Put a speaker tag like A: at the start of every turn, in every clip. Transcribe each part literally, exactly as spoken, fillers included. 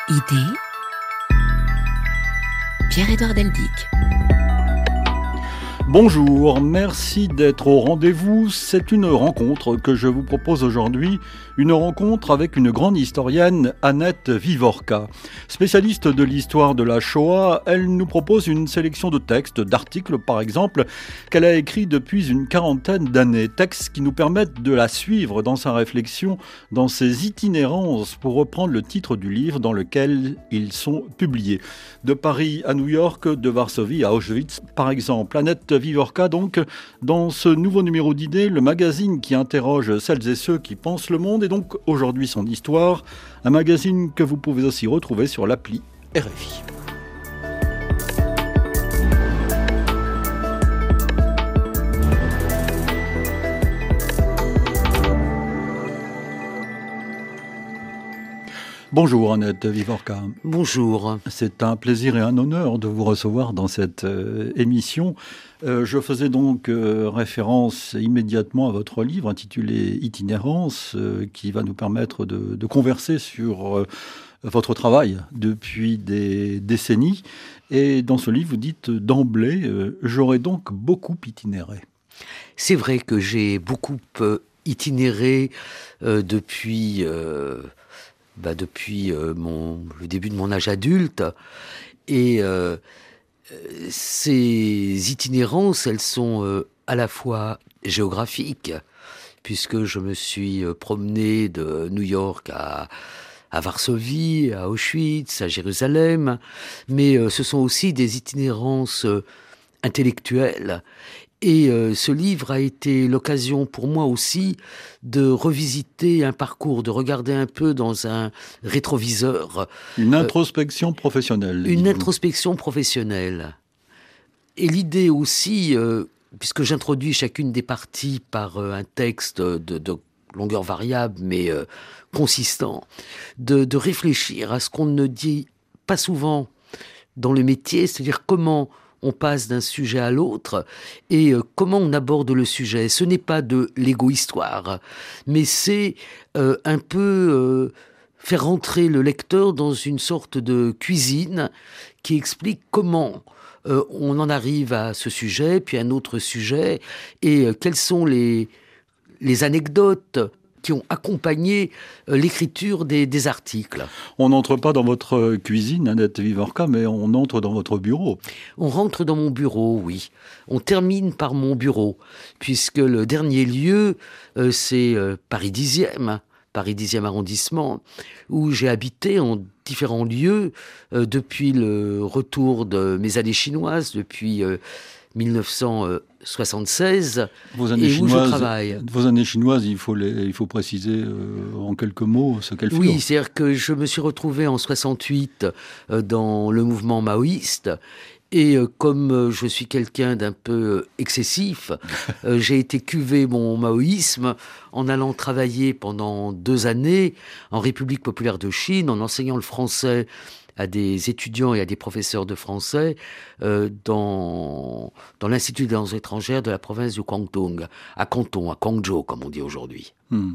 A: Idée, Pierre-Édouard Deldic.
B: Bonjour, merci d'être au rendez-vous. C'est une rencontre que je vous propose aujourd'hui, une rencontre avec une grande historienne, Annette Vivorka. Spécialiste de l'histoire de la Shoah, elle nous propose une sélection de textes, d'articles par exemple, qu'elle a écrits depuis une quarantaine d'années. Textes qui nous permettent de la suivre dans sa réflexion, dans ses itinérances, pour reprendre le titre du livre dans lequel ils sont publiés. De Paris à New York, de Varsovie à Auschwitz par exemple. Annette Vivorka, donc, dans ce nouveau numéro d'Idées, le magazine qui interroge celles et ceux qui pensent le monde, et donc aujourd'hui son histoire, un magazine que vous pouvez aussi retrouver sur l'appli R F I. Bonjour Annette Vivorka.
C: Bonjour.
B: C'est un plaisir et un honneur de vous recevoir dans cette euh, émission. Euh, je faisais donc euh, référence immédiatement à votre livre intitulé Itinérance, euh, qui va nous permettre de, de converser sur euh, votre travail depuis des décennies. Et dans ce livre, vous dites d'emblée, euh, j'aurais donc beaucoup itinéré.
C: C'est vrai que j'ai beaucoup euh, itinéré euh, depuis... Euh Bah depuis euh, mon, le début de mon âge adulte. Et euh, ces itinérances, elles sont euh, à la fois géographiques, puisque je me suis euh, promené de New York à, à Varsovie, à Auschwitz, à Jérusalem, mais euh, ce sont aussi des itinérances euh, intellectuelles. Et euh, ce livre a été l'occasion pour moi aussi de revisiter un parcours, de regarder un peu dans un rétroviseur.
B: Une introspection euh, professionnelle.
C: Une introspection professionnelle. Et l'idée aussi, euh, puisque j'introduis chacune des parties par euh, un texte de, de longueur variable, mais euh, consistant, de, de réfléchir à ce qu'on ne dit pas souvent dans le métier, c'est-à-dire comment on passe d'un sujet à l'autre et euh, comment on aborde le sujet. Ce n'est pas de l'égo-histoire, mais c'est euh, un peu euh, faire rentrer le lecteur dans une sorte de cuisine qui explique comment euh, on en arrive à ce sujet, puis à un autre sujet, et euh, quelles sont les, les anecdotes qui ont accompagné euh, l'écriture des, des articles.
B: On n'entre pas dans votre cuisine, Annette Vivorka, mais on entre dans votre bureau.
C: On rentre dans mon bureau, oui. On termine par mon bureau, puisque le dernier lieu, euh, c'est euh, Paris dixième, Paris dixième arrondissement, où j'ai habité en différents lieux euh, depuis le retour de mes années chinoises, depuis euh, mille neuf cent soixante-seize,
B: vos années
C: et
B: chinoises,
C: où je travaille.
B: Vos années chinoises, il faut, les, il faut préciser euh, en quelques mots ce qu'elles furent.
C: Oui, c'est-à-dire que je me suis retrouvé en soixante-huit euh, dans le mouvement maoïste. Et euh, comme euh, je suis quelqu'un d'un peu euh, excessif, euh, j'ai été cuver mon maoïsme en allant travailler pendant deux années en République populaire de Chine, en enseignant le français à des étudiants et à des professeurs de français euh, dans, dans l'Institut des langues étrangères de la province du Guangdong, à Canton, à Guangzhou, comme on dit aujourd'hui.
B: Hmm.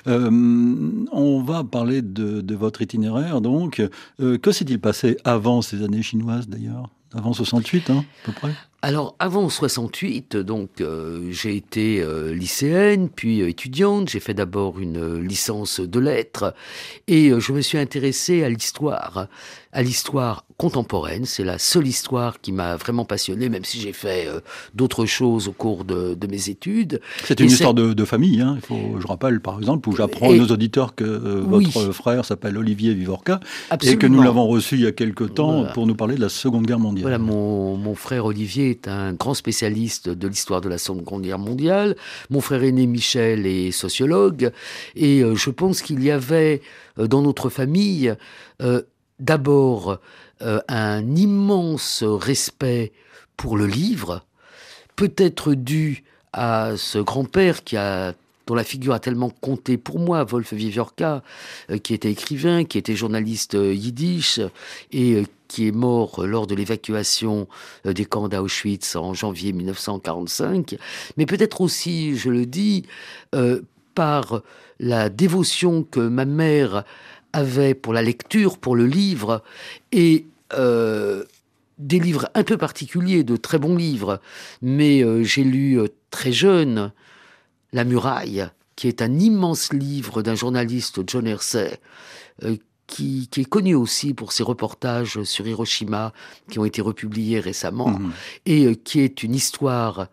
B: Euh, on va parler de, de votre itinéraire, donc. Euh, que s'est-il passé avant ces années chinoises, d'ailleurs ? Avant soixante-huit, hein, à peu près ?
C: Alors, avant soixante-huit, donc, euh, j'ai été euh, lycéenne, puis euh, étudiante. J'ai fait d'abord une euh, licence de lettres et euh, je me suis intéressée à l'histoire, à l'histoire contemporaine. C'est la seule histoire qui m'a vraiment passionnée, même si j'ai fait euh, d'autres choses au cours de, de mes études.
B: C'est une
C: et
B: histoire
C: c'est...
B: de, de famille, hein. Il faut, je rappelle, par exemple, où j'apprends
C: et...
B: à nos auditeurs que euh,
C: oui.
B: votre frère s'appelle Olivier Vivorka.
C: Absolument.
B: Et que nous l'avons reçu il y a quelque temps
C: voilà.
B: pour nous parler de la Seconde Guerre mondiale.
C: Voilà, mon, mon frère Olivier est un grand spécialiste de l'histoire de la Seconde Guerre mondiale. Mon frère aîné Michel est sociologue. Et euh, je pense qu'il y avait euh, dans notre famille euh, d'abord euh, un immense respect pour le livre, peut-être dû à ce grand-père qui a dont la figure a tellement compté pour moi, Wolf Vivorka, euh, qui était écrivain, qui était journaliste euh, yiddish, et euh, qui est mort lors de l'évacuation euh, des camps d'Auschwitz en janvier mille neuf cent quarante-cinq, mais peut-être aussi, je le dis, euh, par la dévotion que ma mère avait pour la lecture, pour le livre, et euh, des livres un peu particuliers, de très bons livres. Mais euh, j'ai lu euh, très jeune La Muraille, qui est un immense livre d'un journaliste, John Hersey, euh, Qui, qui est connu aussi pour ses reportages sur Hiroshima qui ont été republiés récemment, mmh. et euh, qui est une histoire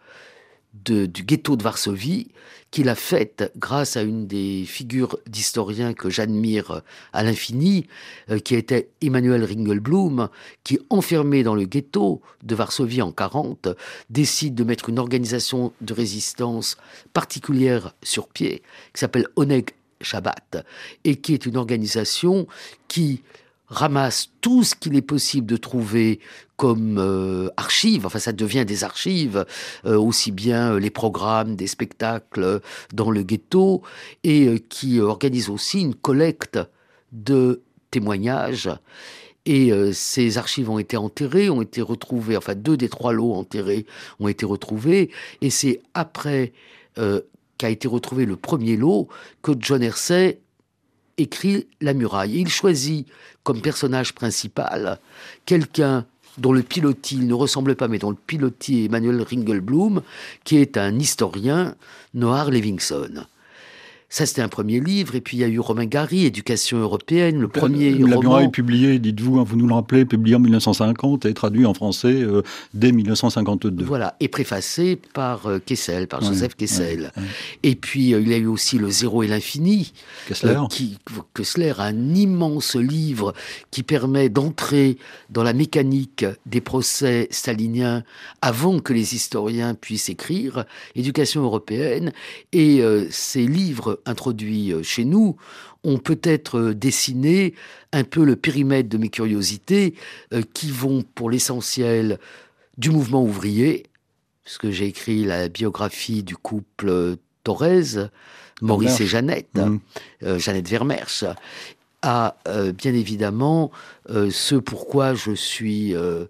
C: de, du ghetto de Varsovie, qu'il a faite grâce à une des figures d'historiens que j'admire à l'infini, euh, qui était Emanuel Ringelblum, qui, enfermé dans le ghetto de Varsovie en quarante, décide de mettre une organisation de résistance particulière sur pied, qui s'appelle Oneg Shabbat, et qui est une organisation qui ramasse tout ce qu'il est possible de trouver comme euh, archives, enfin ça devient des archives, euh, aussi bien euh, les programmes, des spectacles dans le ghetto, et euh, qui organise aussi une collecte de témoignages. Et euh, ces archives ont été enterrées, ont été retrouvées, enfin deux des trois lots enterrés ont été retrouvés, et c'est après euh, qu'a été retrouvé le premier lot, que John Hersey écrit La Muraille. Et il choisit comme personnage principal quelqu'un dont le pilotis, il ne ressemble pas, mais dont le pilotis est Emanuel Ringelblum, qui est un historien, Noah Levinson. Ça, c'était un premier livre. Et puis, il y a eu Romain Gary, Éducation européenne, le premier
B: La
C: roman.
B: Muraille, publié, dites-vous, hein, vous nous le rappelez, publié en mille neuf cent cinquante et traduit en français euh, dès mille neuf cent cinquante-deux.
C: Voilà, et préfacé par euh, Kessel, par ouais, Joseph Kessel. Ouais, ouais. Et puis, euh, il y a eu aussi Le Zéro et l'Infini.
B: Kessler.
C: Euh, qui, Kessler, un immense livre qui permet d'entrer dans la mécanique des procès staliniens avant que les historiens puissent écrire. Éducation européenne. Et euh, ces livres introduits chez nous ont peut-être dessiné un peu le périmètre de mes curiosités euh, qui vont pour l'essentiel du mouvement ouvrier, puisque j'ai écrit la biographie du couple Thorez, Maurice Vermersch. et Jeannette, mmh. euh, Jeannette Vermersch, à euh, bien évidemment euh, ce pourquoi je suis, euh,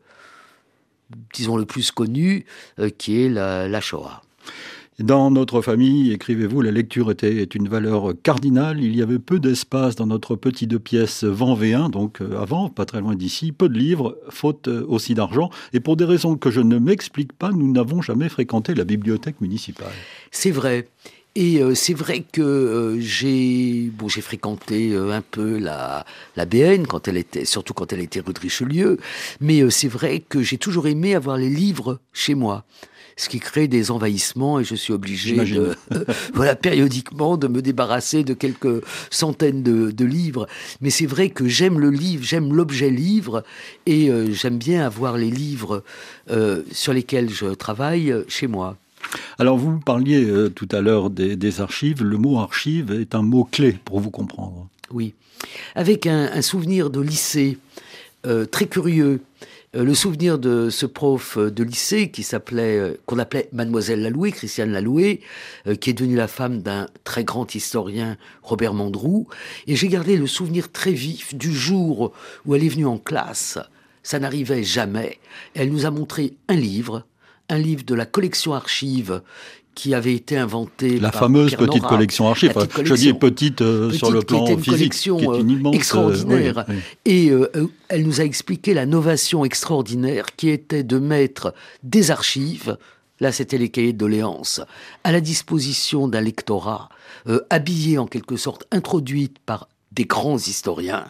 C: disons, le plus connu, euh, qui est la, la Shoah.
B: Dans notre famille, écrivez-vous, la lecture était une valeur cardinale. Il y avait peu d'espace dans notre petit deux pièces Vanvéen, donc avant, pas très loin d'ici, peu de livres, faute aussi d'argent. Et pour des raisons que je ne m'explique pas, nous n'avons jamais fréquenté la bibliothèque municipale.
C: C'est vrai. Et euh, c'est vrai que euh, j'ai bon j'ai fréquenté euh, un peu la la B N quand elle était surtout quand elle était rue de Richelieu, mais euh, c'est vrai que j'ai toujours aimé avoir les livres chez moi. Ce qui crée des envahissements et je suis obligé de, euh, voilà, périodiquement de me débarrasser de quelques centaines de, de livres. Mais c'est vrai que j'aime le livre, j'aime l'objet livre et euh, j'aime bien avoir les livres euh, sur lesquels je travaille chez moi.
B: Alors vous parliez euh, tout à l'heure des, des archives. Le mot archive est un mot clé pour vous comprendre.
C: Oui, avec un, un souvenir de lycée euh, très curieux. Le souvenir de ce prof de lycée qui s'appelait, qu'on appelait Mademoiselle Laloué, Christiane Laloué, qui est devenue la femme d'un très grand historien, Robert Mandrou. Et j'ai gardé le souvenir très vif du jour où elle est venue en classe. Ça n'arrivait jamais. Elle nous a montré un livre, un livre de la collection archives qui avait été inventée
B: la
C: par
B: fameuse
C: Pierre
B: petite
C: Nora,
B: collection archive.
C: Petite collection,
B: je dis petite, euh,
C: petite
B: sur le plan
C: qui était une
B: physique,
C: collection
B: qui est une immense,
C: extraordinaire.
B: Euh, oui, oui.
C: Et euh, elle nous a expliqué la novation extraordinaire qui était de mettre des archives, là c'était les cahiers de doléances, à la disposition d'un lectorat, euh, habillé en quelque sorte, introduite par des grands historiens,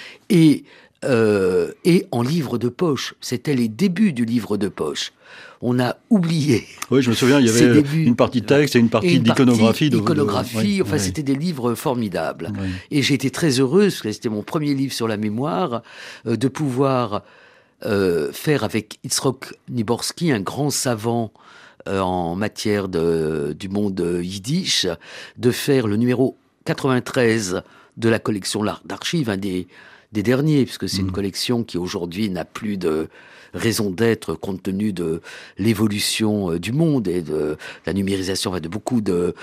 C: et, euh, et en livre de poche. C'était les débuts du livre de poche. On a oublié.
B: Oui, je me souviens, il y avait une partie texte et une partie et une d'iconographie.
C: Partie iconographie,
B: de... oui,
C: enfin,
B: oui.
C: C'était des livres formidables.
B: Oui.
C: Et j'ai été très heureuse, parce que c'était mon premier livre sur la mémoire, euh, de pouvoir euh, faire avec Itzhak Niborski, un grand savant euh, en matière de, du monde yiddish, de faire le numéro quatre-vingt-treize de la collection d'archives, un des, des derniers, puisque c'est mmh. une collection qui aujourd'hui n'a plus de raison d'être compte tenu de l'évolution du monde et de la numérisation, enfin de beaucoup de,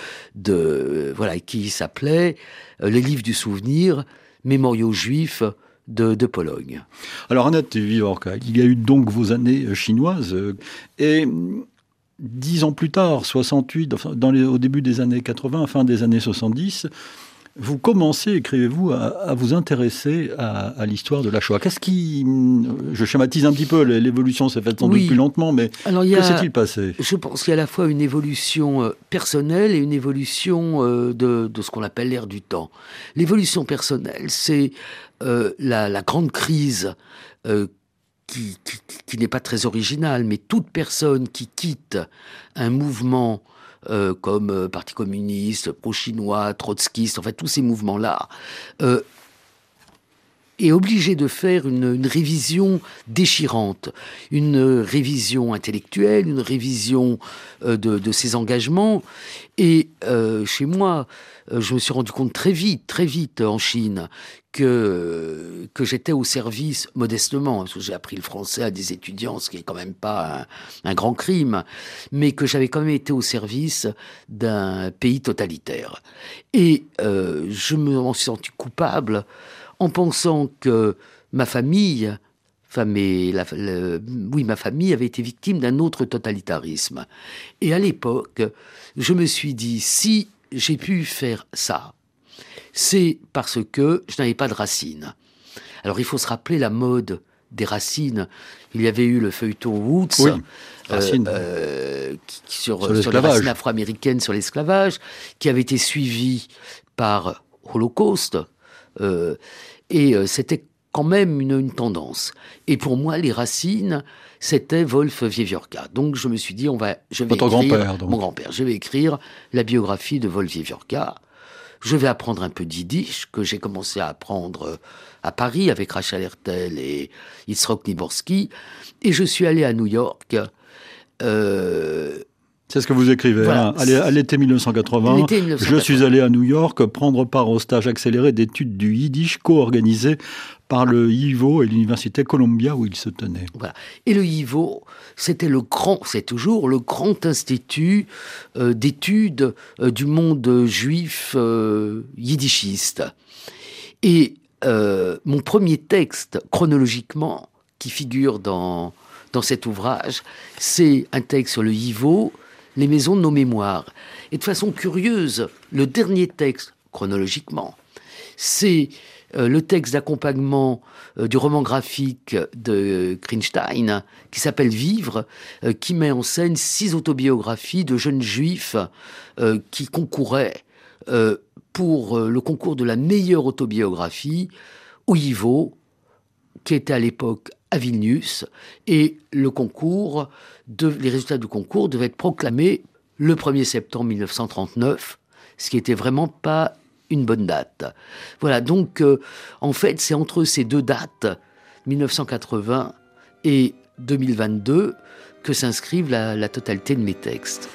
C: de voilà, qui s'appelait euh, Les livres du souvenir, mémoriaux juifs de, de Pologne.
B: Alors Annette Vivorka, il y a eu donc vos années chinoises et dix ans plus tard, soixante-huit, dans les, au début des années quatre-vingts, fin des années soixante-dix, vous commencez, écrivez-vous, à, à vous intéresser à, à l'histoire de la Shoah. Qu'est-ce qui... Je schématise un petit peu, l'évolution s'est faite sans oui. doute plus lentement, mais Alors, que s'est-il passé?
C: Je pense qu'il y a à la fois une évolution personnelle et une évolution de, de ce qu'on appelle l'ère du temps. L'évolution personnelle, c'est euh, la, la grande crise euh, qui, qui, qui n'est pas très originale, mais toute personne qui quitte un mouvement Euh, comme euh, Parti communiste, pro-chinois, trotskiste, en fait tous ces mouvements-là, euh, est obligé de faire une, une révision déchirante, une révision intellectuelle, une révision euh, de, de ses engagements. Et euh, chez moi, euh, je me suis rendu compte très vite, très vite en Chine, que, que j'étais au service, modestement, parce que j'ai appris le français à des étudiants, ce qui est quand même pas un, un grand crime, mais que j'avais quand même été au service d'un pays totalitaire. Et euh, je me suis senti coupable en pensant que ma famille, enfin mes, la, le, oui, ma famille avait été victime d'un autre totalitarisme. Et à l'époque, je me suis dit, si j'ai pu faire ça, c'est parce que je n'avais pas de racines. Alors il faut se rappeler la mode des racines. Il y avait eu le feuilleton Woods,
B: oui,
C: euh, euh, qui, sur, sur, sur les racines afro-américaines, sur l'esclavage, qui avait été suivi par Holocauste. Euh, et euh, c'était quand même une, une tendance. Et pour moi, les racines, c'était Wolf Wiewiórka. Donc je me suis dit, on va, je vais
B: Votre
C: écrire,
B: grand-père, donc.
C: mon grand-père, je vais écrire la biographie de Wolf Wiewiórka. Je vais apprendre un peu d'yiddish, que j'ai commencé à apprendre à Paris avec Rachel Hertel et Yitzhak Niborski. Et je suis allé à New York. Euh,
B: C'est ce que vous écrivez, voilà. hein. À l'été mille neuf cent quatre-vingts, mille neuf cent quatre-vingts, je suis allé à New York prendre part au stage accéléré d'études du Yiddish co-organisé par le I V O et l'université Columbia où il se tenait.
C: Voilà. Et le I V O, c'était le grand, c'est toujours le grand institut euh, d'études euh, du monde juif euh, yiddishiste. Et euh, mon premier texte, chronologiquement, qui figure dans, dans cet ouvrage, c'est un texte sur le I V O, les maisons de nos mémoires. Et de façon curieuse, le dernier texte, chronologiquement, c'est euh, le texte d'accompagnement euh, du roman graphique de Greenstein, qui s'appelle Vivre, euh, qui met en scène six autobiographies de jeunes juifs euh, qui concouraient euh, pour euh, le concours de la meilleure autobiographie au I V O, qui était à l'époque à Vilnius, et le concours, de, les résultats du concours devaient être proclamés le premier septembre mille neuf cent trente-neuf, ce qui n'était vraiment pas une bonne date. Voilà, donc euh, en fait, c'est entre ces deux dates, mille neuf cent quatre-vingts et deux mille vingt-deux, que s'inscrivent la, la totalité de mes textes.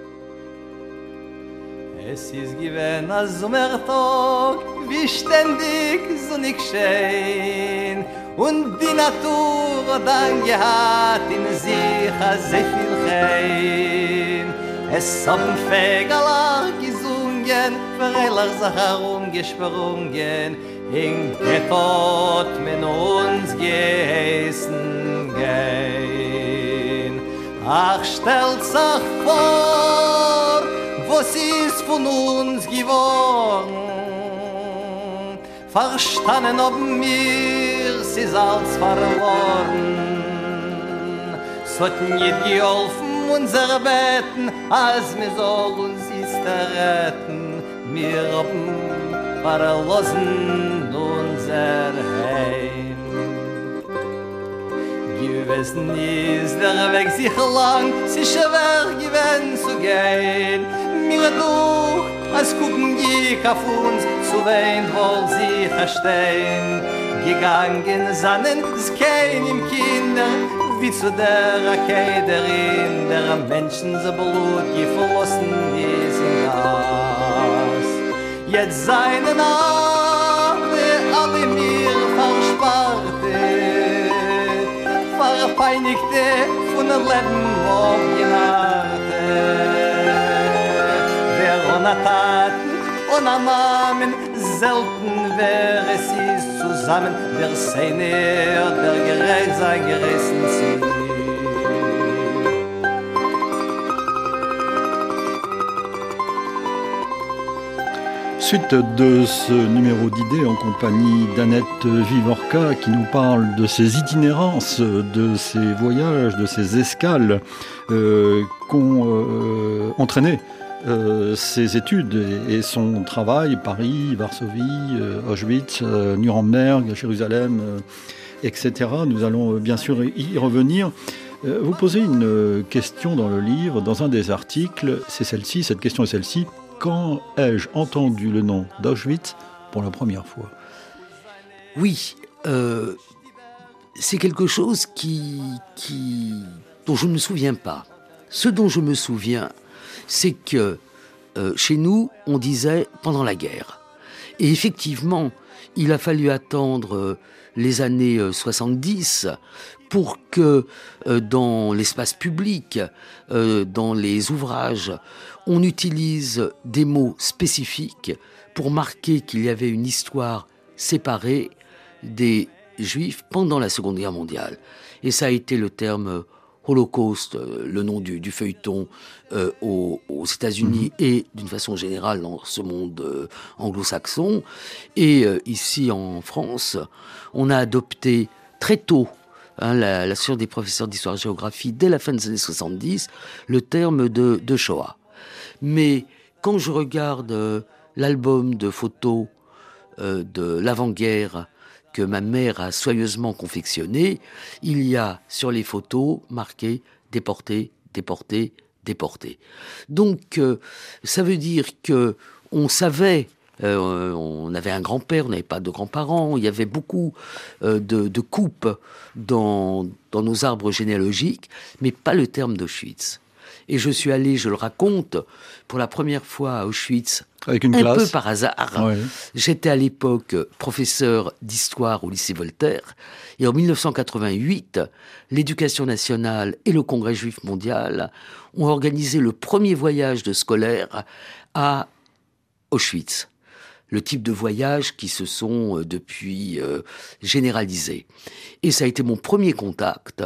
A: Es ist gewesen ein Sommertag, wie ständig sonnig schein, und die Natur hat dann gehabt in sich sehr viel Chein. Es haben Vögel gesungen, Freiler sich herumgesprungen, in Getot mit uns geheißen gehen. Ach, stellt sich vor, was ist von uns geworden? Verstanden ob mir, sie ist alles verloren. Es hat nicht geholfen, unser Betten, als wir so uns ist erretten. Wir haben verlassen unser Heim. Gewesen ist der Weg sich lang, sie schwer gewesen zu gehen. Mir durch, als gucken die auf uns, zu wen wohl sie verstehen. Gegangen sannen es keinem Kinder, wie zu der Rakederin, der Menschen so Blut geflossen ist in das. Jetzt seinen alle, alle mir versparte, verpeinigte von dem Leben morgenarte. Wer ohne Taten, ohne Namen, selten wer es ist zusammen, der Seine, der gerecht sein gerissen zieht.
B: Suite de ce numéro d'idées en compagnie d'Annette Vivorca qui nous parle de ses itinérances, de ses voyages, de ses escales euh, qu'ont euh, entraîné euh, ses études et, et son travail, Paris, Varsovie, euh, Auschwitz, euh, Nuremberg, Jérusalem, euh, et cetera. Nous allons euh, bien sûr y revenir. Euh, vous posez une question dans le livre, dans un des articles, c'est celle-ci, cette question est celle-ci. Quand ai-je entendu le nom d'Auschwitz pour la première fois ?
C: Oui, euh, c'est quelque chose qui, qui, dont je ne me souviens pas. Ce dont je me souviens, c'est que euh, chez nous, on disait pendant la guerre. Et effectivement, il a fallu attendre euh, les années euh, soixante-dix pour que euh, dans l'espace public, euh, dans les ouvrages, on utilise des mots spécifiques pour marquer qu'il y avait une histoire séparée des Juifs pendant la Seconde Guerre mondiale. Et ça a été le terme Holocauste, le nom du, du feuilleton euh, aux, aux États-Unis mmh. et d'une façon générale dans ce monde euh, anglo-saxon. Et euh, ici en France, on a adopté très tôt, hein, la, la science des professeurs d'histoire-géographie, dès la fin des années soixante-dix, le terme de, de Shoah. Mais quand je regarde euh, l'album de photos euh, de l'avant-guerre que ma mère a soigneusement confectionné, il y a sur les photos marqué « déporté, déporté, déporté ». Donc, euh, ça veut dire que on savait, euh, on avait un grand-père, on n'avait pas de grands-parents, il y avait beaucoup euh, de, de coupes dans, dans nos arbres généalogiques, mais pas le terme d'Auschwitz. Et je suis allé, je le raconte, pour la première fois à Auschwitz,
B: avec une
C: un
B: classe.
C: peu par hasard.
B: Ouais.
C: J'étais à l'époque professeur d'histoire au lycée Voltaire. Et en dix-neuf cent quatre-vingt-huit, l'Éducation nationale et le Congrès juif mondial ont organisé le premier voyage de scolaires à Auschwitz. Le type de voyage qui se sont euh, depuis euh, généralisés. Et ça a été mon premier contact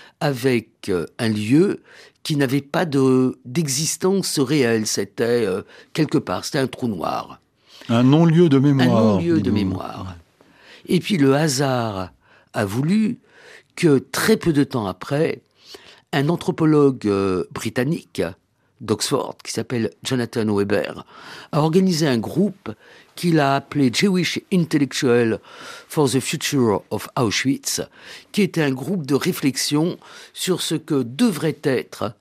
C: avec euh, un lieu qui n'avait pas de, d'existence réelle. C'était euh, quelque part, c'était un trou noir.
B: Un non-lieu de mémoire.
C: Un non-lieu de mémoire. Et puis le hasard a voulu que très peu de temps après, un anthropologue euh, britannique d'Oxford, qui s'appelle Jonathan Weber, a organisé un groupe qu'il a appelé Jewish Intellectual for the Future of Auschwitz, qui était un groupe de réflexion sur ce que devrait être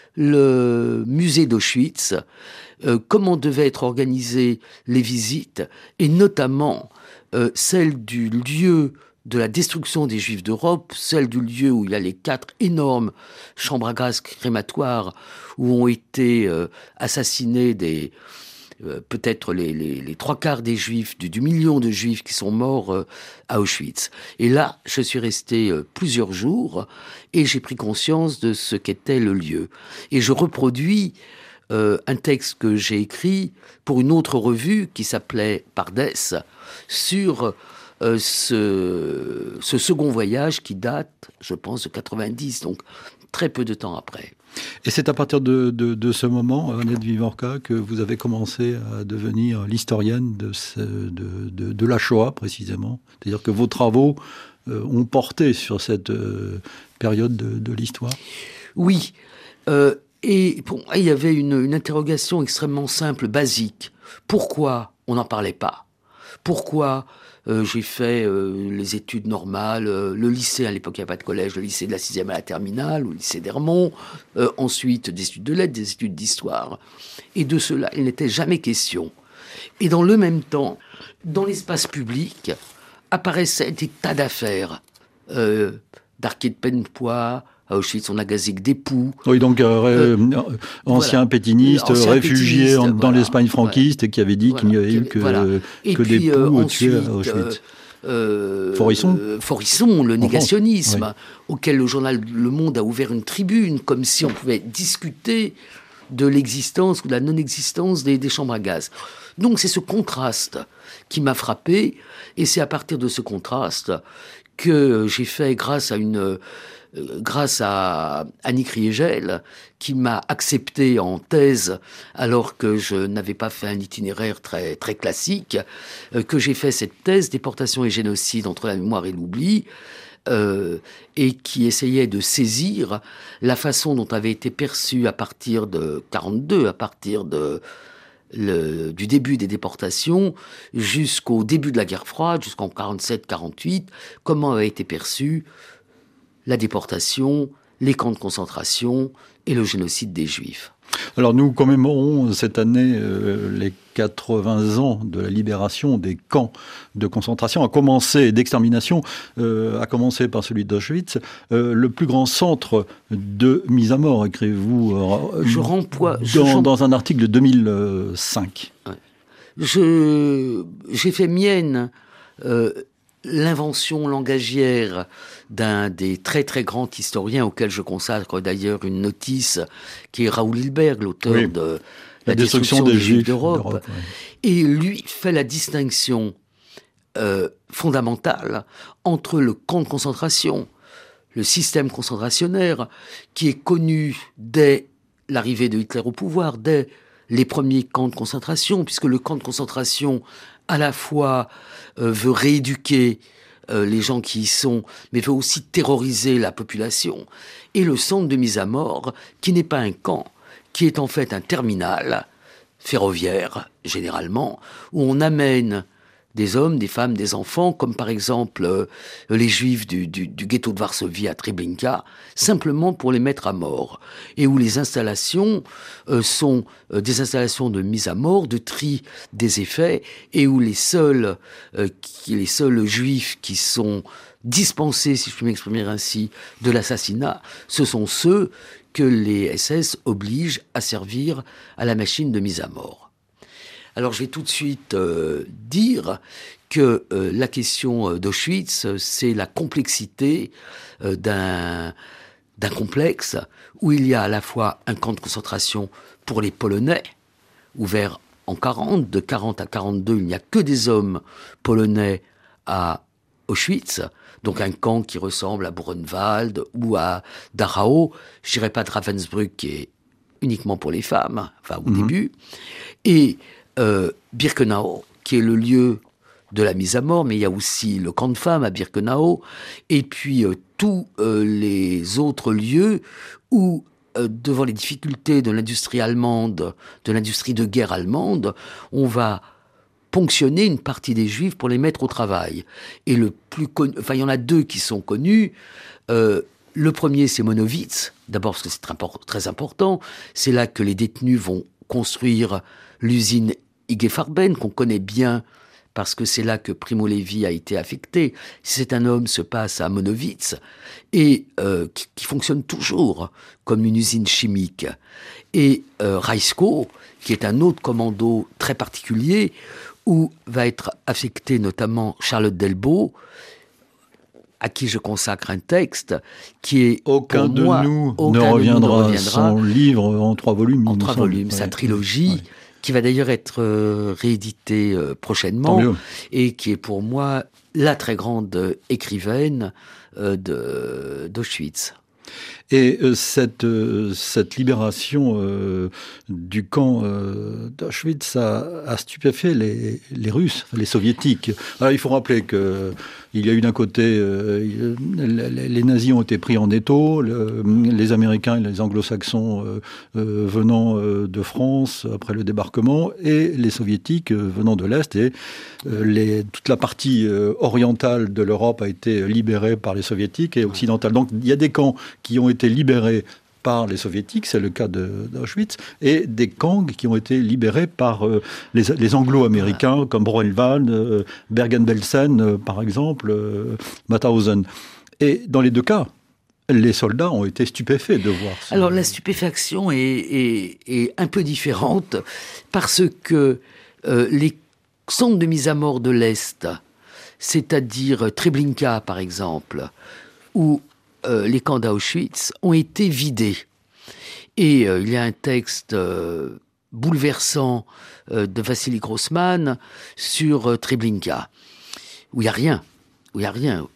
C: le musée d'Auschwitz, euh, comment devaient être organisées les visites, et notamment euh, celle du lieu de la destruction des Juifs d'Europe, celle du lieu où il y a les quatre énormes chambres à gaz crématoires où ont été euh, assassinés des... Euh, peut-être les, les, les trois quarts des Juifs, du, du million de Juifs qui sont morts euh, à Auschwitz. Et là, je suis resté euh, plusieurs jours et j'ai pris conscience de ce qu'était le lieu. Et je reproduis euh, un texte que j'ai écrit pour une autre revue qui s'appelait Pardes sur euh, ce, ce second voyage qui date, je pense, de quatre-vingt-dix, donc très peu de temps après.
B: Et c'est à partir de, de, de ce moment, Annette Vivorca, que vous avez commencé à devenir l'historienne de, ce, de, de, de la Shoah, précisément. C'est-à-dire que vos travaux euh, ont porté sur cette euh, période de, de l'histoire.
C: Oui. Euh, et bon, il y avait une, une interrogation extrêmement simple, basique. Pourquoi on n'en parlait pas ? Pourquoi euh, j'ai fait euh, les études normales, euh, le lycée, à l'époque il n'y avait pas de collège, le lycée de la sixième à la terminale, le lycée d'Hermont, euh, ensuite des études de lettres, des études d'histoire. Et de cela, il n'était jamais question. Et dans le même temps, dans l'espace public, apparaissaient des tas d'affaires. Euh, D'Arquet de Pennepoix, à Auschwitz, on a gazé que des poux.
B: Oui, donc euh, euh, ancien voilà. pétiniste, ancien réfugié pétiniste, en, dans voilà, l'Espagne franquiste, voilà, et qui avait dit voilà, qu'il n'y avait eu que, voilà. que puis, des poux euh, tués à Auschwitz. Euh, Forisson.
C: Euh, Forisson, le négationnisme, oui. auquel le journal Le Monde a ouvert une tribune, comme si on pouvait discuter de l'existence ou de la non-existence des, des chambres à gaz. Donc c'est ce contraste qui m'a frappé, et c'est à partir de ce contraste que j'ai fait grâce à une... Euh, grâce à Annick Riegel, qui m'a accepté en thèse alors que je n'avais pas fait un itinéraire très, très classique, euh, que j'ai fait cette thèse, Déportation et génocide entre la mémoire et l'oubli, euh, et qui essayait de saisir la façon dont avait été perçue à partir de quarante-deux, à partir de... Le, du début des déportations jusqu'au début de la guerre froide, jusqu'en quarante-sept quarante-huit, comment avait été perçue la déportation, les camps de concentration et le génocide des Juifs.
B: Alors nous commémorons cette année euh, les quatre-vingts ans de la libération des camps de concentration, à commencer d'extermination, euh, à commencer par celui d'Auschwitz, euh, le plus grand centre de mise à mort, écrivez-vous euh,
C: je rempoie,
B: dans,
C: je,
B: dans un article de deux mille cinq.
C: Ouais. Je, j'ai fait mienne euh, l'invention langagière d'un des très très grands historiens auquel je consacre d'ailleurs une notice, qui est Raoul Hilberg, l'auteur oui. de La, la destruction, destruction des, des Juifs d'Europe. d'Europe ouais. Et lui fait la distinction euh, fondamentale entre le camp de concentration, le système concentrationnaire, qui est connu dès l'arrivée de Hitler au pouvoir, dès les premiers camps de concentration, puisque le camp de concentration, à la fois, euh, veut rééduquer euh, les gens qui y sont, mais veut aussi terroriser la population. Et le centre de mise à mort, qui n'est pas un camp, qui est en fait un terminal ferroviaire, généralement, où on amène des hommes, des femmes, des enfants, comme par exemple euh, les Juifs du, du, du ghetto de Varsovie à Treblinka, simplement pour les mettre à mort. Et où les installations euh, sont euh, des installations de mise à mort, de tri des effets, et où les seuls, euh, qui, les seuls Juifs qui sont dispensés, si je puis m'exprimer ainsi, de l'assassinat, ce sont ceux que les S S obligent à servir à la machine de mise à mort. Alors je vais tout de suite euh, dire que euh, la question d'Auschwitz, c'est la complexité euh, d'un, d'un complexe où il y a à la fois un camp de concentration pour les Polonais, ouvert en quarante, de quarante à quarante-deux, il n'y a que des hommes polonais à Auschwitz, donc un camp qui ressemble à Buchenwald ou à Dachau, je dirais pas de Ravensbrück, qui est uniquement pour les femmes, enfin au mmh. début, et Euh, Birkenau, qui est le lieu de la mise à mort, mais il y a aussi le camp de femmes à Birkenau, et puis euh, tous euh, les autres lieux où, euh, devant les difficultés de l'industrie allemande, de l'industrie de guerre allemande, on va ponctionner une partie des Juifs pour les mettre au travail. Et le plus connu, enfin il y en a deux qui sont connus. Euh, le premier, c'est Monowitz, d'abord parce que c'est très, très important. C'est là que les détenus vont construire l'usine I G Farben, qu'on connaît bien parce que c'est là que Primo Levi a été affecté. C'est un homme se passe à Monowitz et euh, qui, qui fonctionne toujours comme une usine chimique. Et euh, Reisko, qui est un autre commando très particulier, où va être affecté notamment Charlotte Delbo, à qui je consacre un texte qui est
B: aucun
C: pour
B: de
C: moi,
B: nous
C: aucun
B: ne reviendra,
C: de nous reviendra
B: son livre en trois volumes.
C: En trois volumes, ouais. Sa trilogie, ouais. qui va d'ailleurs être euh, rééditée euh, prochainement, et qui est pour moi la très grande écrivaine euh, de, d'Auschwitz.
B: Et euh, cette, euh, cette libération euh, du camp euh, d'Auschwitz a, a stupéfait les, les Russes, les Soviétiques. Alors, il faut rappeler que il y a eu d'un côté, euh, les, les nazis ont été pris en étau, le, les Américains et les Anglo-Saxons euh, euh, venant euh, de France après le débarquement, et les Soviétiques euh, venant de l'Est, et euh, les, toute la partie euh, orientale de l'Europe a été libérée par les Soviétiques et occidentale. Donc il y a des camps qui ont été libérés par les Soviétiques, c'est le cas de, d'Auschwitz, et des camps qui ont été libérés par euh, les, les Anglo-Américains, voilà. comme Buchenwald, euh, Bergen-Belsen, euh, par exemple, euh, Mauthausen. Et dans les deux cas, les soldats ont été stupéfaits de voir ça.
C: Alors la stupéfaction est, est, est un peu différente, parce que euh, les centres de mise à mort de l'Est, c'est-à-dire Treblinka, par exemple, où Euh, les camps d'Auschwitz ont été vidés. Et euh, il y a un texte euh, bouleversant euh, de Vassili Grossman sur euh, Treblinka, où il n'y a rien, où il n'y a rien.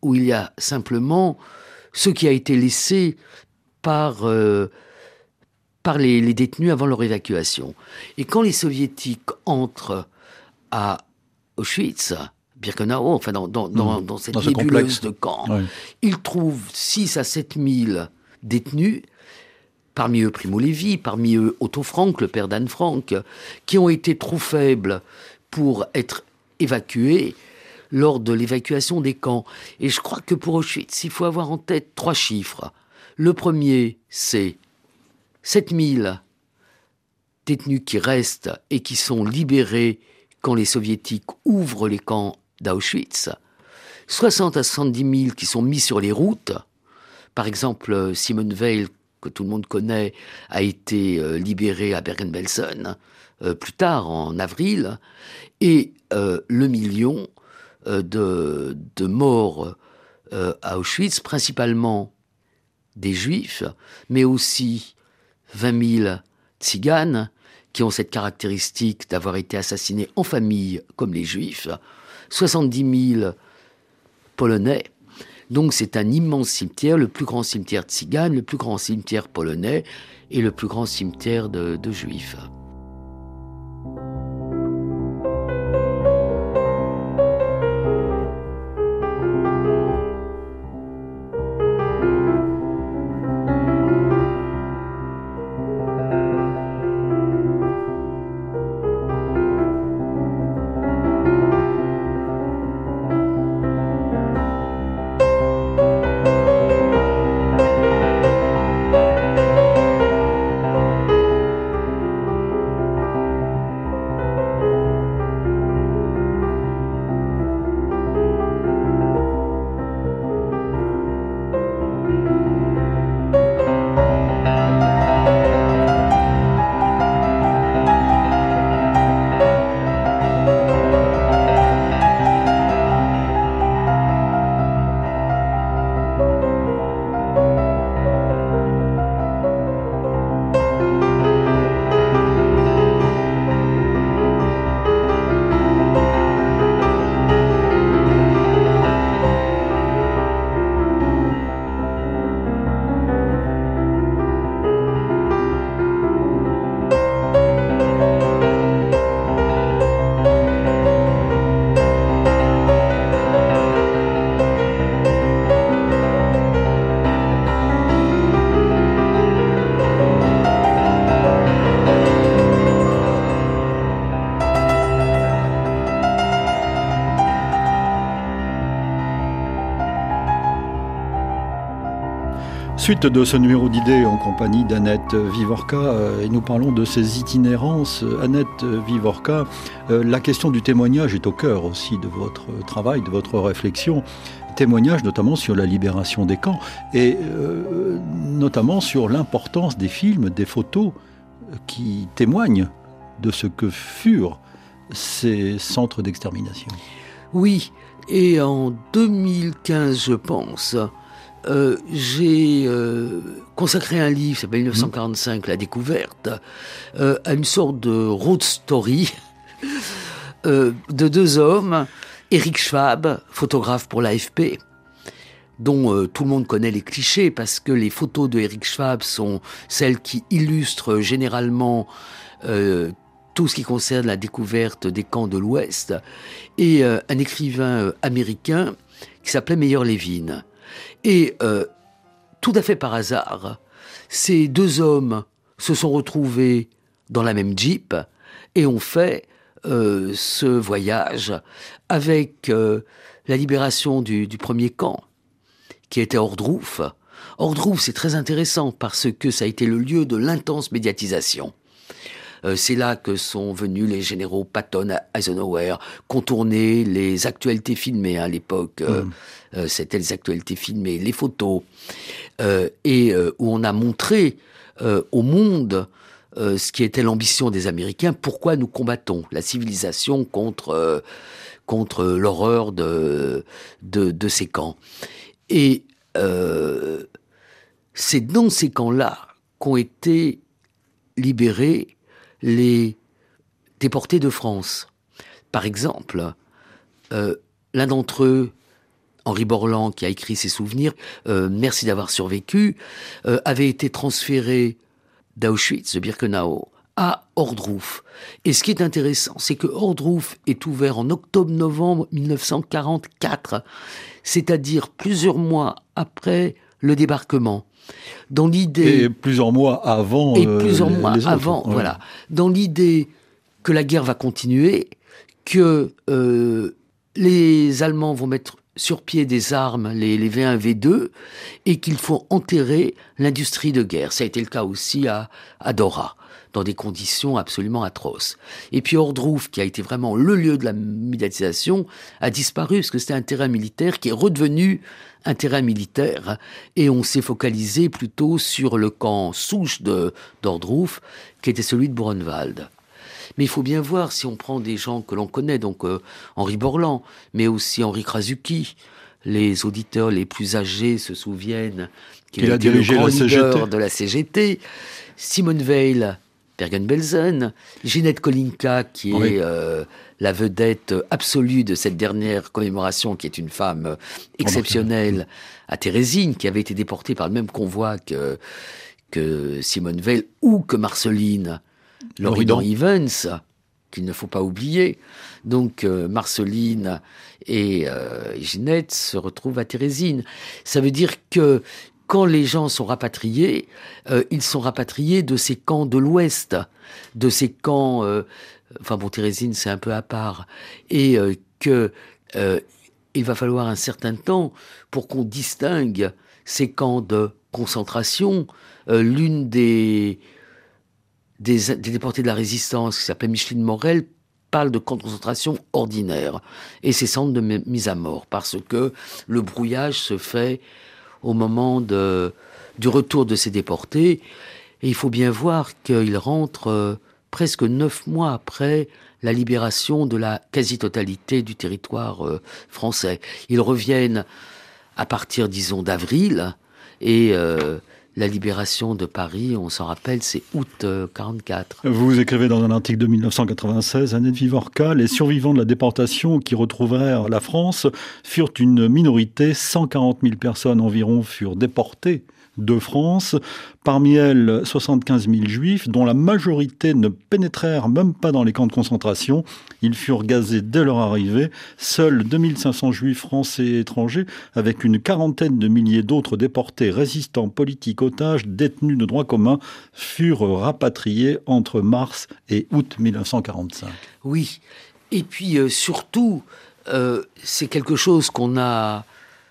C: où il y a simplement ce qui a été laissé par, euh, par les, les détenus avant leur évacuation. Et quand les soviétiques entrent à Auschwitz, Birkenau, enfin dans, dans, mmh. dans, dans cette dans nébuleuse de camps, oui. Ils trouvent six à sept mille détenus, parmi eux Primo Levi, parmi eux Otto Frank, le père d'Anne Frank, qui ont été trop faibles pour être évacués lors de l'évacuation des camps. Et je crois que pour Auschwitz, il faut avoir en tête trois chiffres. Le premier, c'est sept mille détenus qui restent et qui sont libérés quand les soviétiques ouvrent les camps d'Auschwitz. soixante à soixante-dix mille qui sont mis sur les routes. Par exemple, Simone Weil, que tout le monde connaît, a été euh, libérée à Bergen-Belsen, euh, plus tard, en avril. Et euh, le million euh, de, de morts euh, à Auschwitz, principalement des Juifs, mais aussi vingt mille tziganes, qui ont cette caractéristique d'avoir été assassinés en famille, comme les Juifs, soixante-dix mille Polonais. Donc c'est un immense cimetière, le plus grand cimetière tzigane, le plus grand cimetière polonais et le plus grand cimetière de, de Juifs.
B: Suite de ce numéro d'idées en compagnie d'Annette Vivorka, euh, et nous parlons de ces itinérances. Annette Vivorka, euh, la question du témoignage est au cœur aussi de votre travail, de votre réflexion. Témoignage notamment sur la libération des camps et euh, notamment sur l'importance des films, des photos qui témoignent de ce que furent ces centres d'extermination.
C: Oui, et en deux mille quinze, je pense, Euh, j'ai euh, consacré un livre qui s'appelle mille neuf cent quarante-cinq, mmh. La découverte, euh, à une sorte de road story euh, de deux hommes, Eric Schwab, photographe pour l'A F P, dont euh, tout le monde connaît les clichés, parce que les photos de Eric Schwab sont celles qui illustrent généralement euh, tout ce qui concerne la découverte des camps de l'Ouest, et euh, un écrivain euh, américain qui s'appelait Meyer Levin. Et euh, tout à fait par hasard, ces deux hommes se sont retrouvés dans la même Jeep et ont fait euh, ce voyage avec euh, la libération du, du premier camp, qui était Ohrdruf. Ohrdruf, c'est très intéressant parce que ça a été le lieu de l'intense médiatisation. Euh, c'est là que sont venus les généraux Patton, Eisenhower, contourner les actualités filmées à l'époque. Euh, mmh. euh, c'était les actualités filmées, les photos, euh, et euh, où on a montré euh, au monde euh, ce qui était l'ambition des Américains, pourquoi nous combattons la civilisation contre euh, contre l'horreur de de, de ces camps. Et euh, c'est dans ces camps-là qu'ont été libérés les déportés de France. Par exemple, euh, l'un d'entre eux, Henri Borland, qui a écrit ses souvenirs, euh, merci d'avoir survécu, euh, avait été transféré d'Auschwitz, de Birkenau, à Ohrdruf. Et ce qui est intéressant, c'est que Ohrdruf est ouvert en octobre-novembre mille neuf cent quarante-quatre, c'est-à-dire plusieurs mois après le débarquement. Dans l'idée...
B: Et plusieurs mois avant...
C: Et plusieurs
B: euh,
C: mois
B: les autres,
C: avant,
B: ouais.
C: voilà. Dans l'idée que la guerre va continuer, que euh, les Allemands vont mettre sur pied des armes, les, les V un, V deux, et qu'il faut enterrer l'industrie de guerre. Ça a été le cas aussi à, à Dora, dans des conditions absolument atroces. Et puis Ohrdruf, qui a été vraiment le lieu de la médiatisation, a disparu, parce que c'était un terrain militaire qui est redevenu un terrain militaire, et on s'est focalisé plutôt sur le camp souche de, d'Ohrdruf, qui était celui de Buchenwald. Mais il faut bien voir, si on prend des gens que l'on connaît, donc euh, Henri Borland, mais aussi Henri Krasuki, les auditeurs les plus âgés se souviennent qu'il, qu'il a, a dirigé le grand la leader C G T. De la C G T, Simone Weil, Bergen-Belsen, Ginette Kolinka, qui oui. est euh, la vedette absolue de cette dernière commémoration, qui est une femme exceptionnelle, à Térésine, qui avait été déportée par le même convoi que, que Simone Weil ou que Marceline Loridan Evans, qu'il ne faut pas oublier. Donc euh, Marceline et euh, Ginette se retrouvent à Térésine. Ça veut dire que quand les gens sont rapatriés, euh, ils sont rapatriés de ces camps de l'Ouest, de ces camps... Euh, enfin bon, Térésine, c'est un peu à part. Et euh, que euh, il va falloir un certain temps pour qu'on distingue ces camps de concentration. Euh, l'une des... Des, des déportés de la résistance, qui s'appelait Micheline Morel, parle de camps de concentration ordinaires et ces centres de mise à mort, parce que le brouillage se fait au moment de, du retour de ces déportés. Et il faut bien voir qu'ils rentrent euh, presque neuf mois après la libération de la quasi-totalité du territoire euh, français. Ils reviennent à partir, disons, d'avril, et... Euh, la libération de Paris, on s'en rappelle, c'est août euh, quarante-quatre.
B: Vous écrivez dans un article de mille neuf cent quatre-vingt-seize, Annette Vivorca, les survivants de la déportation qui retrouvèrent la France furent une minorité, cent quarante mille personnes environ furent déportées de France. Parmi elles, soixante-quinze mille juifs, dont la majorité ne pénétrèrent même pas dans les camps de concentration. Ils furent gazés dès leur arrivée. Seuls deux mille cinq cents juifs français et étrangers, avec une quarantaine de milliers d'autres déportés, résistants, politiques, otages, détenus de droit commun, furent rapatriés entre mars et août mille neuf cent quarante-cinq.
C: Oui, et puis euh, surtout, euh, c'est quelque chose qu'on a...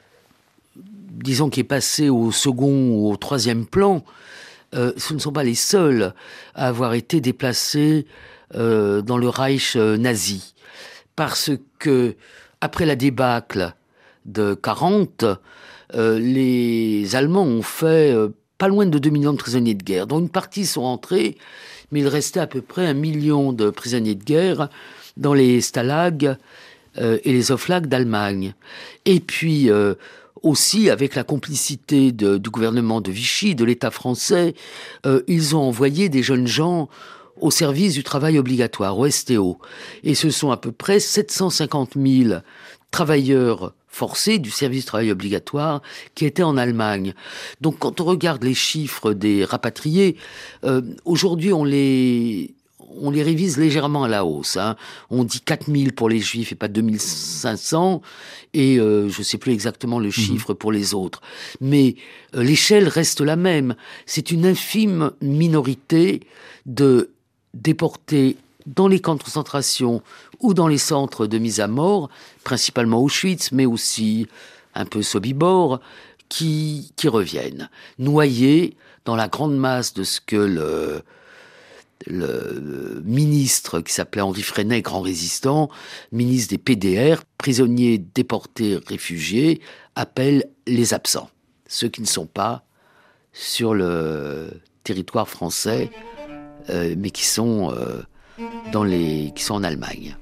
C: disons, qui est passé au second ou au troisième plan, euh, ce ne sont pas les seuls à avoir été déplacés euh, dans le Reich nazi. Parce que, après la débâcle de quarante, euh, les Allemands ont fait euh, pas loin de deux millions de prisonniers de guerre, dont une partie sont rentrés, mais il restait à peu près un million de prisonniers de guerre dans les stalags euh, et les oflags d'Allemagne. Et puis... Euh, Aussi, avec la complicité de, du gouvernement de Vichy, de l'État français, euh, ils ont envoyé des jeunes gens au service du travail obligatoire, au S T O. Et ce sont à peu près sept cent cinquante mille travailleurs forcés du service du travail obligatoire qui étaient en Allemagne. Donc quand on regarde les chiffres des rapatriés, euh, aujourd'hui on les... on les révise légèrement à la hausse. Hein. On dit quatre mille pour les Juifs et pas deux mille cinq cents. Et euh, je ne sais plus exactement le chiffre mmh. pour les autres. Mais euh, l'échelle reste la même. C'est une infime minorité de déportés dans les camps de concentration ou dans les centres de mise à mort, principalement Auschwitz, mais aussi un peu Sobibor, qui, qui reviennent, noyés dans la grande masse de ce que le... le ministre qui s'appelait Henri Freinet, grand résistant, ministre des P D R, prisonniers déportés, réfugiés, appelle les absents, ceux qui ne sont pas sur le territoire français, euh, mais qui sont, euh, dans les, qui sont en Allemagne.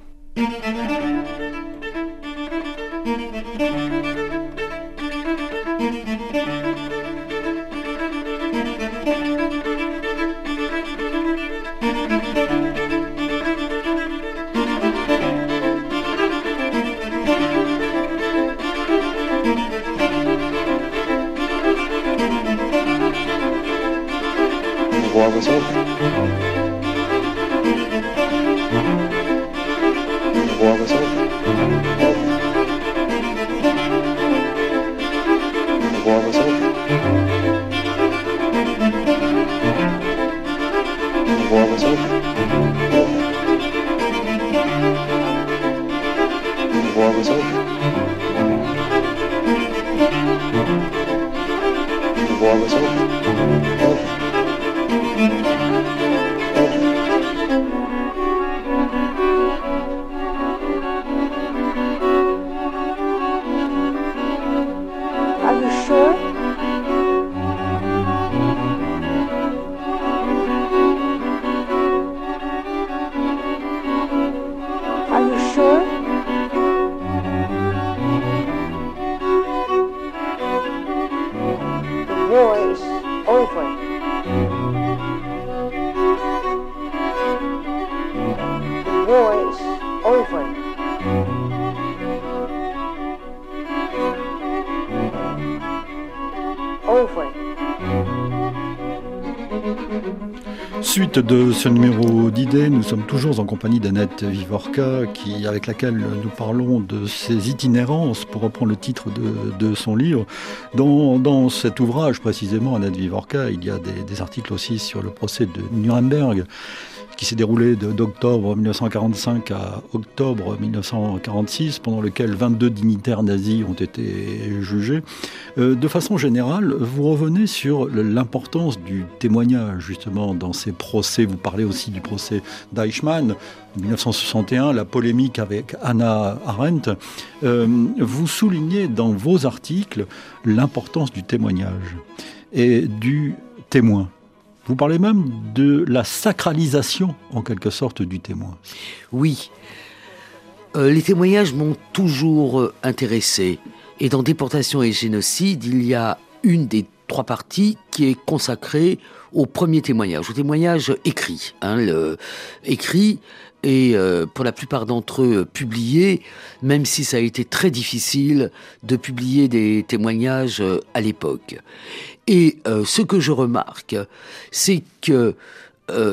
D: war was over. The war was over. The war was over. The war was over. The war was over. Over.
E: Are you sure? Are you sure? The war is over. The war is over. Over.
B: Suite de ce numéro d'idées, nous sommes toujours en compagnie d'Annette Vivorka, qui, avec laquelle nous parlons de ses itinérances, pour reprendre le titre de, de son livre. Dans, dans cet ouvrage, précisément, Annette Vivorka, il y a des, des articles aussi sur le procès de Nuremberg, qui s'est déroulé de, d'octobre mille neuf cent quarante-cinq à octobre mille neuf cent quarante-six, pendant lequel vingt-deux dignitaires nazis ont été jugés. Euh, de façon générale, vous revenez sur l'importance du témoignage, justement, dans ces procès. Vous parlez aussi du procès d'Eichmann, mille neuf cent soixante et un, la polémique avec Hannah Arendt. Euh, vous soulignez dans vos articles l'importance du témoignage et du témoin. Vous parlez même de la sacralisation, en quelque sorte, du témoin.
C: Oui. Euh, les témoignages m'ont toujours euh, intéressé. Et dans Déportation et génocide, il y a une des trois parties qui est consacrée au premier témoignage, au témoignage écrit. Hein, le, écrit et euh, pour la plupart d'entre eux publié, même si ça a été très difficile de publier des témoignages euh, à l'époque. Et euh, ce que je remarque, c'est que euh,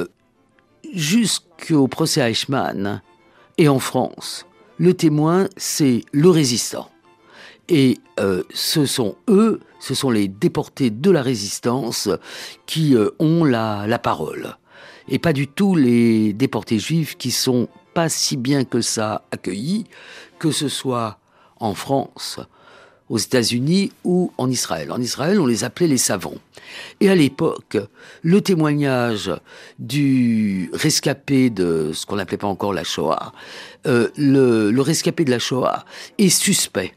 C: jusqu'au procès Eichmann et en France, le témoin, c'est le résistant. Et euh, ce sont eux, ce sont les déportés de la résistance qui euh, ont la, la parole. Et pas du tout les déportés juifs qui sont pas si bien que ça accueillis, que ce soit en France, aux États-Unis ou en Israël. En Israël, on les appelait les savants. Et à l'époque, le témoignage du rescapé de ce qu'on n'appelait pas encore la Shoah, euh, le, le rescapé de la Shoah est suspect.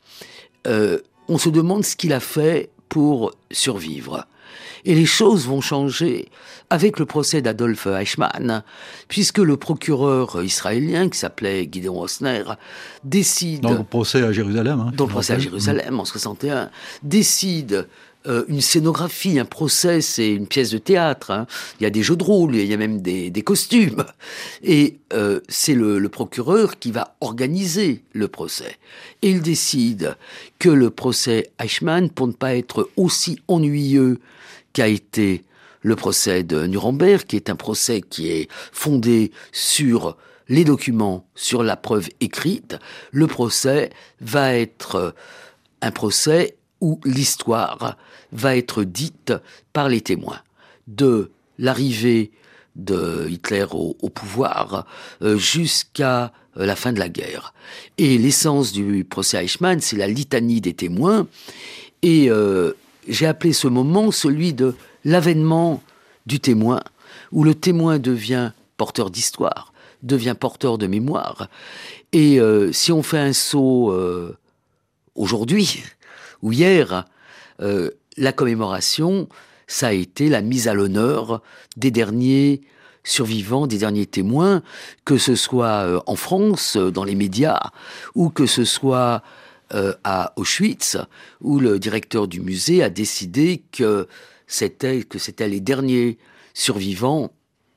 C: Euh, on se demande ce qu'il a fait pour survivre. Et les choses vont changer avec le procès d'Adolf Eichmann, puisque le procureur israélien, qui s'appelait Gideon Osner, décide...
B: Dans le procès à Jérusalem. Hein,
C: dans le procès à Jérusalem, en soixante et un, décide euh, une scénographie. Un procès, c'est une pièce de théâtre. Hein. Il y a des jeux de rôle, il y a même des, des costumes. Et euh, c'est le, le procureur qui va organiser le procès. Et il décide que le procès Eichmann, pour ne pas être aussi ennuyeux qu'a été le procès de Nuremberg, qui est un procès qui est fondé sur les documents, sur la preuve écrite, le procès va être un procès où l'histoire va être dite par les témoins. De l'arrivée de Hitler au, au pouvoir euh, jusqu'à euh, la fin de la guerre. Et l'essence du procès Eichmann, c'est la litanie des témoins. Et euh, j'ai appelé ce moment celui de l'avènement du témoin, où le témoin devient porteur d'histoire, devient porteur de mémoire. Et euh, si on fait un saut euh, aujourd'hui ou hier, euh, la commémoration, ça a été la mise à l'honneur des derniers survivants, des derniers témoins, que ce soit euh, en France, dans les médias, ou que ce soit euh, à Auschwitz, où le directeur du musée a décidé que c'était, que c'était les derniers survivants.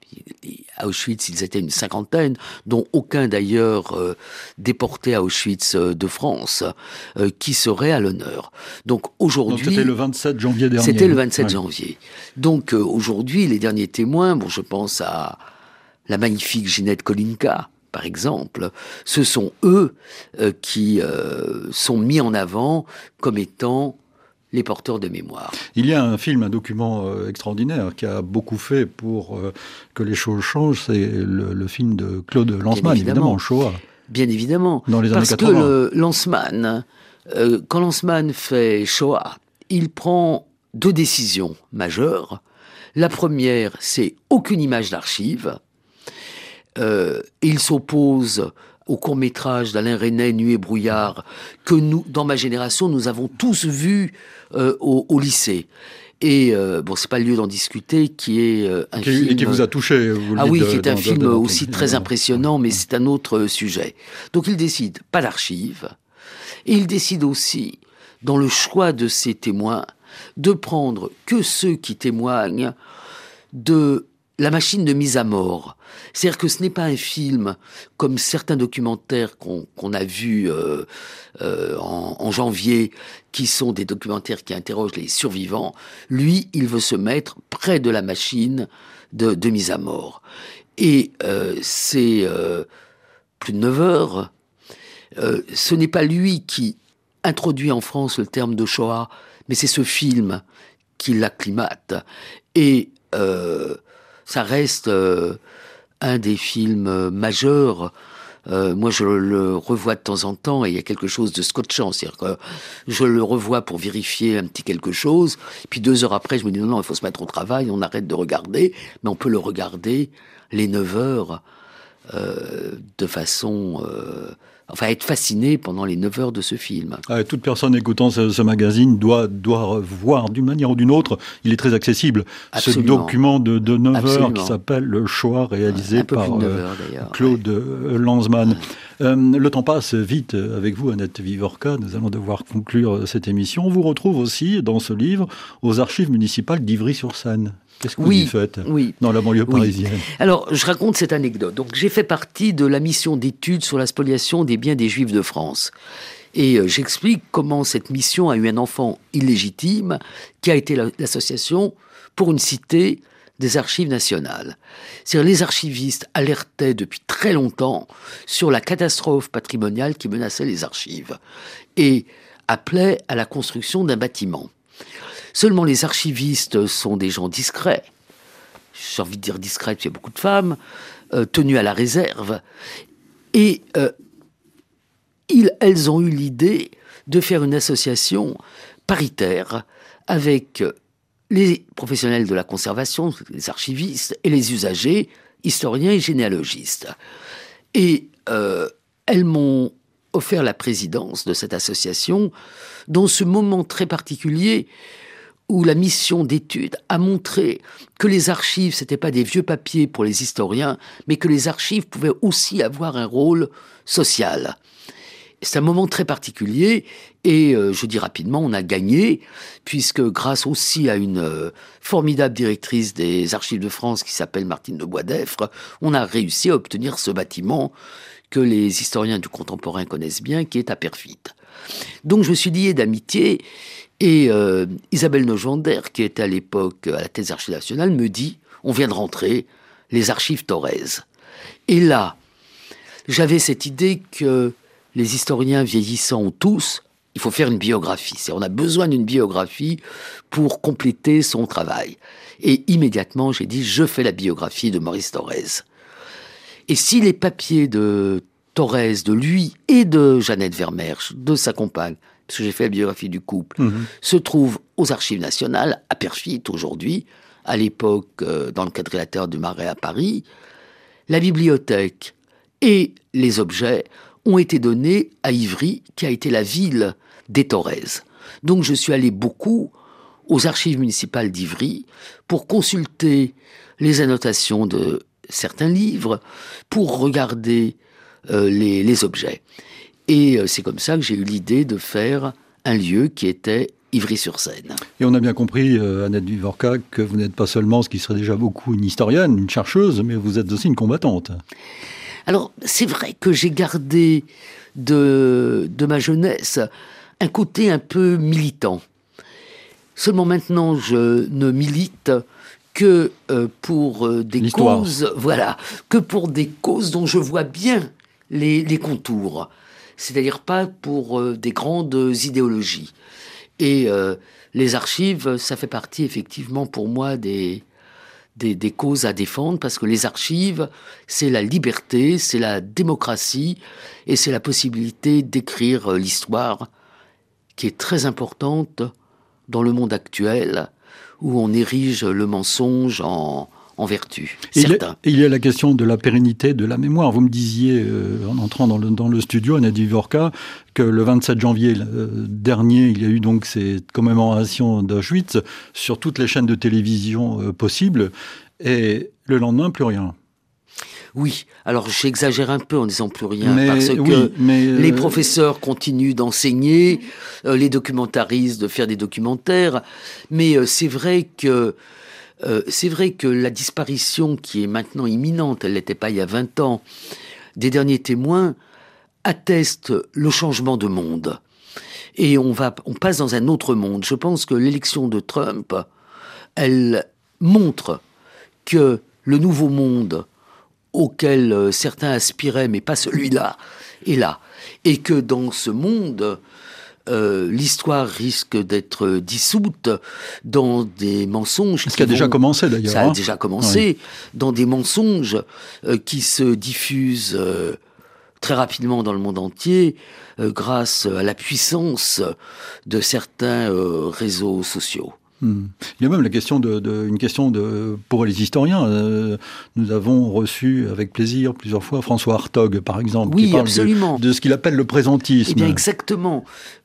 C: À Auschwitz, ils étaient une cinquantaine, dont aucun d'ailleurs euh, déporté à Auschwitz euh, de France, euh, qui serait à l'honneur. Donc aujourd'hui...
B: Donc c'était le vingt-sept janvier dernier.
C: C'était le vingt-sept
B: ouais.
C: janvier. Donc euh, aujourd'hui, les derniers témoins, bon, je pense à la magnifique Ginette Kolinka, par exemple, ce sont eux euh, qui euh, sont mis en avant comme étant les porteurs de mémoire.
B: Il y a un film, un document euh, extraordinaire qui a beaucoup fait pour euh, que les choses changent, c'est le, le film de Claude Lanzmann, évidemment, évidemment Shoah.
C: Bien évidemment.
B: Dans les
C: Parce
B: années quatre-vingts.
C: que le Lanzmann, euh, quand Lanzmann fait Shoah, il prend deux décisions majeures. La première, c'est aucune image d'archives. Euh, il s'oppose au court-métrage d'Alain Resnais, Nuit et brouillard, que nous, dans ma génération, nous avons tous vu euh, au, au lycée. Et euh, bon, c'est pas le lieu d'en discuter, qui est euh, un
B: qui,
C: film...
B: Et qui vous a touché, vous le
C: Ah
B: dites
C: oui,
B: de,
C: qui est un
B: dans,
C: film
B: de, de, de,
C: aussi
B: de,
C: très
B: de,
C: impressionnant, mais c'est un autre sujet. Donc il décide pas d'archives, et il décide aussi, dans le choix de ses témoins, de prendre que ceux qui témoignent de la machine de mise à mort. C'est-à-dire que ce n'est pas un film comme certains documentaires qu'on, qu'on a vus euh, euh, en, en janvier, qui sont des documentaires qui interrogent les survivants. Lui, il veut se mettre près de la machine de, de mise à mort. Et euh, c'est euh, plus de neuf heures. Euh, ce n'est pas lui qui introduit en France le terme de Shoah, mais c'est ce film qui l'acclimate. Et euh, ça reste euh, un des films majeurs. Euh, moi, je le revois de temps en temps et il y a quelque chose de scotchant. C'est-à-dire que je le revois pour vérifier un petit quelque chose. Puis deux heures après, je me dis non, non, il faut se mettre au travail, on arrête de regarder. Mais on peut le regarder les neuf heures euh, de façon... Euh, Enfin, être fasciné pendant les neuf heures de ce film.
B: Ah, toute personne écoutant ce, ce magazine doit, doit voir d'une manière ou d'une autre, il est très accessible,
C: Absolument.
B: ce document de, de neuf
C: Absolument.
B: heures qui s'appelle Le Shoah, réalisé par
C: heures,
B: euh, Claude ouais. Lanzmann. Ouais. Euh, le temps passe vite avec vous, Annette Vivorca. Nous allons devoir conclure cette émission. On vous retrouve aussi dans ce livre aux archives municipales d'Ivry-sur-Seine. Qu'est-ce que
C: oui,
B: vous y faites
C: oui,
B: dans la banlieue parisienne?
C: Oui. Alors, je raconte cette anecdote. Donc, j'ai fait partie de la mission d'études sur la spoliation des biens des Juifs de France. Et euh, j'explique comment cette mission a eu un enfant illégitime qui a été la, l'association pour une cité des archives nationales. C'est-à-dire, les archivistes alertaient depuis très longtemps sur la catastrophe patrimoniale qui menaçait les archives et appelaient à la construction d'un bâtiment. Seulement, les archivistes sont des gens discrets. J'ai envie de dire discrets, il y a beaucoup de femmes, euh, tenues à la réserve. Et euh, ils, elles ont eu l'idée de faire une association paritaire avec les professionnels de la conservation, les archivistes, et les usagers, historiens et généalogistes. Et euh, elles m'ont offert la présidence de cette association dans ce moment très particulier où la mission d'étude a montré que les archives, ce n'étaient pas des vieux papiers pour les historiens, mais que les archives pouvaient aussi avoir un rôle social. C'est un moment très particulier, et euh, je dis rapidement, on a gagné, puisque grâce aussi à une euh, formidable directrice des Archives de France qui s'appelle Martine de Boisdeffre, on a réussi à obtenir ce bâtiment que les historiens du contemporain connaissent bien, qui est à Perfit. Donc je me suis lié d'amitié, et euh, Isabelle Nogender, qui était à l'époque à la tête des Archives nationales, me dit, on vient de rentrer, les archives Thorez. Et là, j'avais cette idée que les historiens vieillissants ont tous, il faut faire une biographie. C'est, on a besoin d'une biographie pour compléter son travail. Et immédiatement, j'ai dit, je fais la biographie de Maurice Thorez. Et si les papiers de Thorez, de lui et de Jeannette Vermeersch, de sa compagne, parce que j'ai fait la biographie du couple, mmh. se trouvent aux Archives nationales, à Perfit aujourd'hui, à l'époque euh, dans le quadrilatère du Marais à Paris, la bibliothèque et les objets ont été donnés à Ivry, qui a été la ville des Thorez. Donc je suis allé beaucoup aux archives municipales d'Ivry pour consulter les annotations de certains livres, pour regarder euh, les, les objets. Et euh, c'est comme ça que j'ai eu l'idée de faire un lieu qui était Ivry-sur-Seine.
B: Et on a bien compris, euh, Annette Vivorca, que vous n'êtes pas seulement, ce qui serait déjà beaucoup, une historienne, une chercheuse, mais vous êtes aussi une combattante.
C: Alors, c'est vrai que j'ai gardé de, de ma jeunesse un côté un peu militant. Seulement maintenant, je ne milite que euh, pour euh, des
B: L'histoire.
C: causes, voilà, que pour des causes dont je vois bien les, les contours. C'est-à-dire pas pour euh, des grandes idéologies. Et euh, les archives, ça fait partie effectivement pour moi des, des, des causes à défendre, parce que les archives, c'est la liberté, c'est la démocratie, et c'est la possibilité d'écrire euh, l'histoire, qui est très importante dans le monde actuel, où on érige le mensonge en, en vertu.
B: Et il, y
C: Certains.
B: a, il y a la question de la pérennité de la mémoire. Vous me disiez, euh, en entrant dans le, dans le studio, Annette Vivorka, que le vingt-sept janvier euh, dernier, il y a eu donc ces commémorations d'Auschwitz sur toutes les chaînes de télévision euh, possibles, et le lendemain, plus rien.
C: Oui, alors j'exagère un peu en disant plus rien,
B: Mais,
C: parce que
B: oui, mais, euh,
C: les professeurs continuent d'enseigner, euh, les documentaristes de faire des documentaires, mais euh, c'est vrai que euh, c'est vrai que la disparition qui est maintenant imminente, elle n'était pas il y a vingt ans, des derniers témoins, atteste le changement de monde. Et on va, on passe dans un autre monde. Je pense que l'élection de Trump, elle montre que le nouveau monde auquel euh, certains aspiraient, mais pas celui-là, est là. Et que dans ce monde, euh, l'histoire risque d'être dissoute dans des mensonges...
B: Ce qui a
C: vont...
B: déjà commencé d'ailleurs.
C: Ça a
B: hein.
C: déjà commencé, oui. Dans des mensonges euh, qui se diffusent euh, très rapidement dans le monde entier, euh, grâce à la puissance de certains euh, réseaux sociaux.
B: Hmm. Il y a même la question de, de, une question de, pour les historiens. Euh, nous avons reçu avec plaisir plusieurs fois François Hartog, par exemple,
C: oui,
B: qui parle
C: absolument.
B: de, de ce qu'il appelle le présentisme.
C: Eh bien, exactement.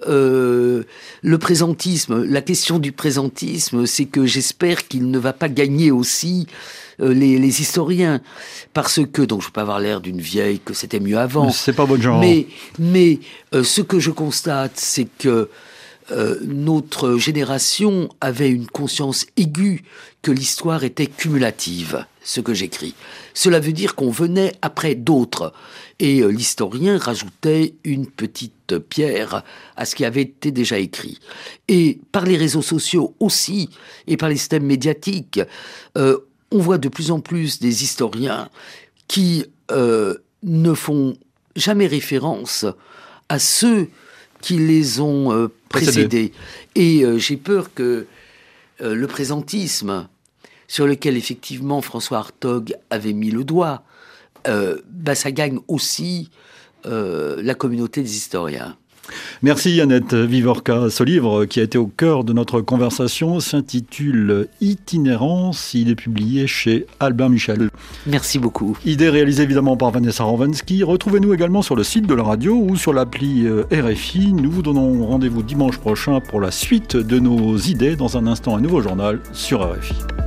C: Euh, le présentisme, la question du présentisme, c'est que j'espère qu'il ne va pas gagner aussi euh, les, les historiens. Parce que, donc je ne veux pas avoir l'air d'une vieille, que c'était mieux avant.
B: C'est pas votre genre.
C: Mais, mais euh, ce que je constate, c'est que Euh, notre génération avait une conscience aiguë que l'histoire était cumulative, ce que j'écris. Cela veut dire qu'on venait après d'autres. Et euh, l'historien rajoutait une petite pierre à ce qui avait été déjà écrit. Et par les réseaux sociaux aussi, et par les systèmes médiatiques, euh, on voit de plus en plus des historiens qui euh, ne font jamais référence à ceux qui les ont euh, précédés. Et euh, j'ai peur que euh, le présentisme, sur lequel effectivement François Hartog avait mis le doigt, euh, bah, ça gagne aussi euh, la communauté des historiens.
B: Merci Annette Vivorka. Ce livre qui a été au cœur de notre conversation s'intitule Itinérance. Il est publié chez Albin Michel.
C: Merci beaucoup.
B: Idée réalisée évidemment par Vanessa Rovansky. Retrouvez-nous également sur le site de la radio ou sur l'appli R F I. Nous vous donnons rendez-vous dimanche prochain pour la suite de nos idées. Dans un instant, un nouveau journal sur R F I.